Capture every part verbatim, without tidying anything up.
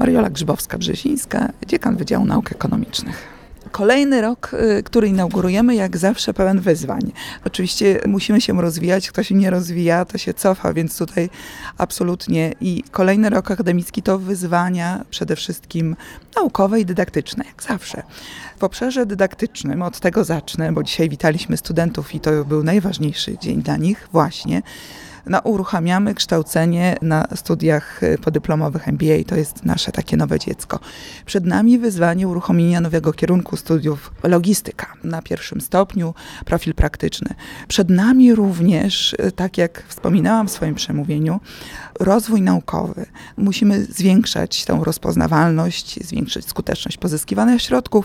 Mariola Grzybowska-Brzezińska, dziekan Wydziału Nauk Ekonomicznych. Kolejny rok, który inaugurujemy, jak zawsze pełen wyzwań. Oczywiście musimy się rozwijać, kto się nie rozwija, to się cofa, więc tutaj absolutnie i kolejny rok akademicki to wyzwania przede wszystkim naukowe i dydaktyczne, jak zawsze. W obszarze dydaktycznym, od tego zacznę, bo dzisiaj witaliśmy studentów i to był najważniejszy dzień dla nich właśnie. No, uruchamiamy kształcenie na studiach podyplomowych M B A, to jest nasze takie nowe dziecko. Przed nami wyzwanie uruchomienia nowego kierunku studiów logistyka na pierwszym stopniu, profil praktyczny. Przed nami również, tak jak wspominałam w swoim przemówieniu, rozwój naukowy. Musimy zwiększać tę rozpoznawalność, zwiększyć skuteczność pozyskiwania środków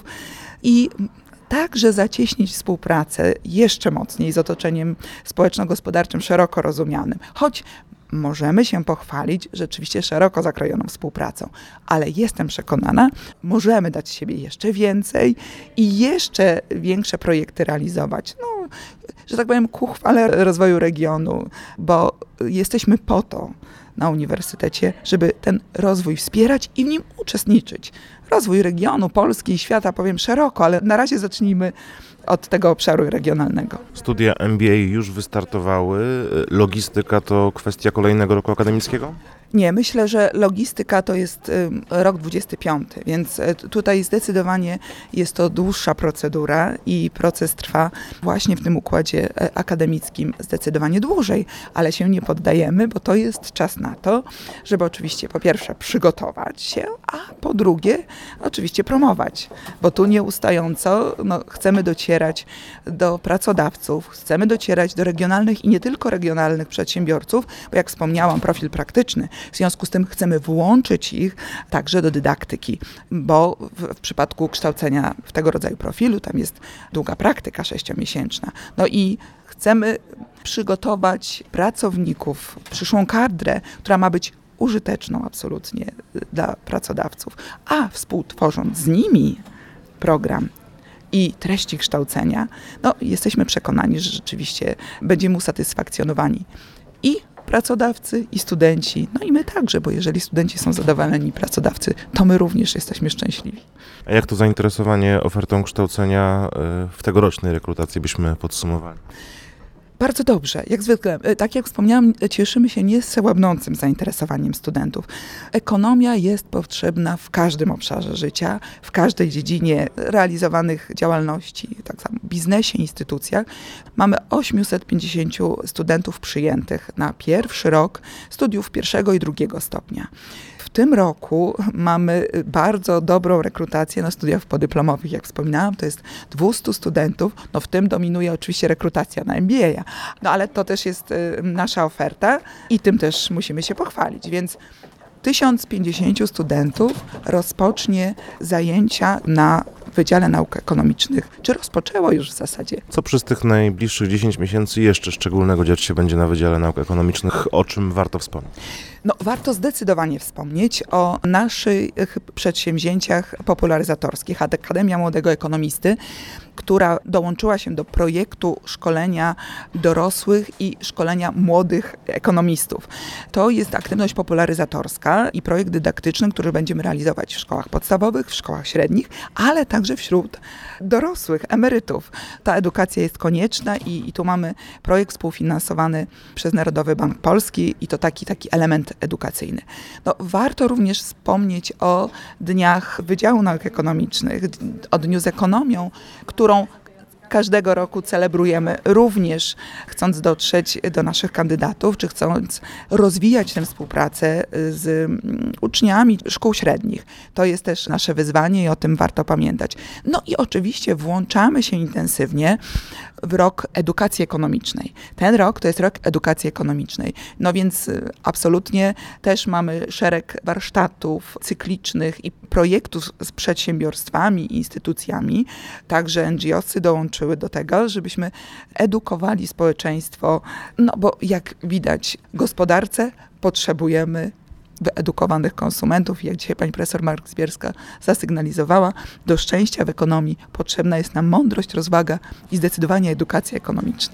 i także zacieśnić współpracę jeszcze mocniej z otoczeniem społeczno-gospodarczym szeroko rozumianym. Choć możemy się pochwalić rzeczywiście szeroko zakrojoną współpracą, ale jestem przekonana, możemy dać z siebie jeszcze więcej i jeszcze większe projekty realizować. No, że tak powiem, ku chwale rozwoju regionu, bo jesteśmy po to na uniwersytecie, żeby ten rozwój wspierać i w nim uczestniczyć. Rozwój regionu, Polski i świata powiem szeroko, ale na razie zacznijmy od tego obszaru regionalnego. Studia M B A już wystartowały. Logistyka to kwestia kolejnego roku akademickiego? Nie, myślę, że logistyka to jest rok dwudziesty piąty, więc tutaj zdecydowanie jest to dłuższa procedura i proces trwa właśnie w tym układzie akademickim zdecydowanie dłużej, ale się nie poddajemy, bo to jest czas na to, żeby oczywiście po pierwsze przygotować się, a po drugie oczywiście promować, bo tu nieustająco no, chcemy docierać do pracodawców, chcemy docierać do regionalnych i nie tylko regionalnych przedsiębiorców, bo jak wspomniałam, profil praktyczny. W związku z tym chcemy włączyć ich także do dydaktyki, bo w, w przypadku kształcenia w tego rodzaju profilu tam jest długa praktyka sześciomiesięczna. No i chcemy przygotować pracowników, przyszłą kadrę, która ma być użyteczną absolutnie dla pracodawców, a współtworząc z nimi program i treści kształcenia, no jesteśmy przekonani, że rzeczywiście będziemy usatysfakcjonowani i pracodawcy, i studenci, no i my także, bo jeżeli studenci są zadowoleni, pracodawcy, to my również jesteśmy szczęśliwi. A jak to zainteresowanie ofertą kształcenia w tegorocznej rekrutacji byśmy podsumowali? Bardzo dobrze. Jak zwykle, tak jak wspomniałam, cieszymy się niesłabnącym zainteresowaniem studentów. Ekonomia jest potrzebna w każdym obszarze życia, w każdej dziedzinie realizowanych działalności, tak samo w biznesie, instytucjach. Mamy osiemset pięćdziesiąt studentów przyjętych na pierwszy rok studiów pierwszego i drugiego stopnia. W tym roku mamy bardzo dobrą rekrutację na studiach podyplomowych. Jak wspominałam, to jest dwieście studentów, no w tym dominuje oczywiście rekrutacja na M B A, no ale to też jest nasza oferta i tym też musimy się pochwalić, więc tysiąc pięćdziesiąt studentów rozpocznie zajęcia na Wydziale Nauk Ekonomicznych, czy rozpoczęło już w zasadzie. Co przez tych najbliższych dziesięć miesięcy jeszcze szczególnego dziać się będzie na Wydziale Nauk Ekonomicznych, o czym warto wspomnieć? No, warto zdecydowanie wspomnieć o naszych przedsięwzięciach popularyzatorskich. Akademia Młodego Ekonomisty, która dołączyła się do projektu szkolenia dorosłych i szkolenia młodych ekonomistów. To jest aktywność popularyzatorska i projekt dydaktyczny, który będziemy realizować w szkołach podstawowych, w szkołach średnich, ale także wśród dorosłych, emerytów. Ta edukacja jest konieczna i, i tu mamy projekt współfinansowany przez Narodowy Bank Polski i to taki, taki element edukacyjny. No, warto również wspomnieć o dniach Wydziału Nauk Ekonomicznych, o Dniu z Ekonomią, którą każdego roku celebrujemy, również chcąc dotrzeć do naszych kandydatów, czy chcąc rozwijać tę współpracę z uczniami szkół średnich. To jest też nasze wyzwanie i o tym warto pamiętać. No i oczywiście włączamy się intensywnie w rok edukacji ekonomicznej. Ten rok to jest rok edukacji ekonomicznej. No więc absolutnie też mamy szereg warsztatów cyklicznych i projektów z przedsiębiorstwami i instytucjami. Także N G O sy dołączyły do tego, żebyśmy edukowali społeczeństwo, no bo jak widać, w gospodarce potrzebujemy wyedukowanych konsumentów. Jak dzisiaj pani profesor Marks-Bierska zasygnalizowała, do szczęścia w ekonomii potrzebna jest nam mądrość, rozwaga i zdecydowanie edukacja ekonomiczna.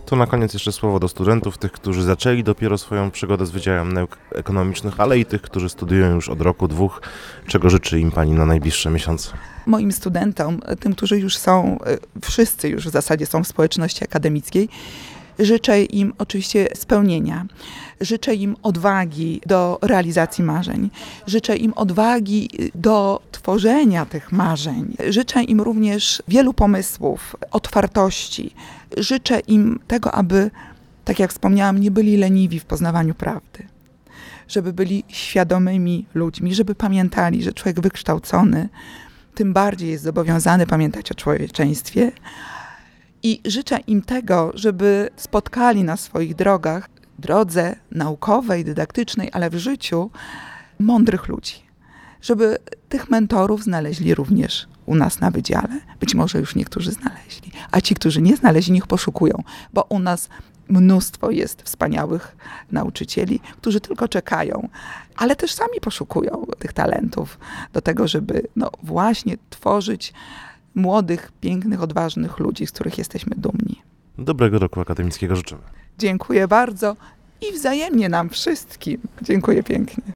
To na koniec jeszcze słowo do studentów, tych, którzy zaczęli dopiero swoją przygodę z Wydziałem Nauk Ekonomicznych, ale i tych, którzy studiują już od roku, dwóch. Czego życzy im Pani na najbliższe miesiące? Moim studentom, tym, którzy już są, wszyscy już w zasadzie są w społeczności akademickiej, życzę im oczywiście spełnienia. Życzę im odwagi do realizacji marzeń. Życzę im odwagi do tworzenia tych marzeń. Życzę im również wielu pomysłów, otwartości. Życzę im tego, aby, tak jak wspomniałam, nie byli leniwi w poznawaniu prawdy. Żeby byli świadomymi ludźmi, żeby pamiętali, że człowiek wykształcony tym bardziej jest zobowiązany pamiętać o człowieczeństwie. I życzę im tego, żeby spotkali na swoich drogach, drodze naukowej, dydaktycznej, ale w życiu mądrych ludzi. Żeby tych mentorów znaleźli również u nas na wydziale. Być może już niektórzy znaleźli, a ci, którzy nie znaleźli, niech poszukują, bo u nas mnóstwo jest wspaniałych nauczycieli, którzy tylko czekają, ale też sami poszukują tych talentów do tego, żeby no właśnie tworzyć młodych, pięknych, odważnych ludzi, z których jesteśmy dumni. Dobrego roku akademickiego życzymy. Dziękuję bardzo i wzajemnie nam wszystkim. Dziękuję pięknie.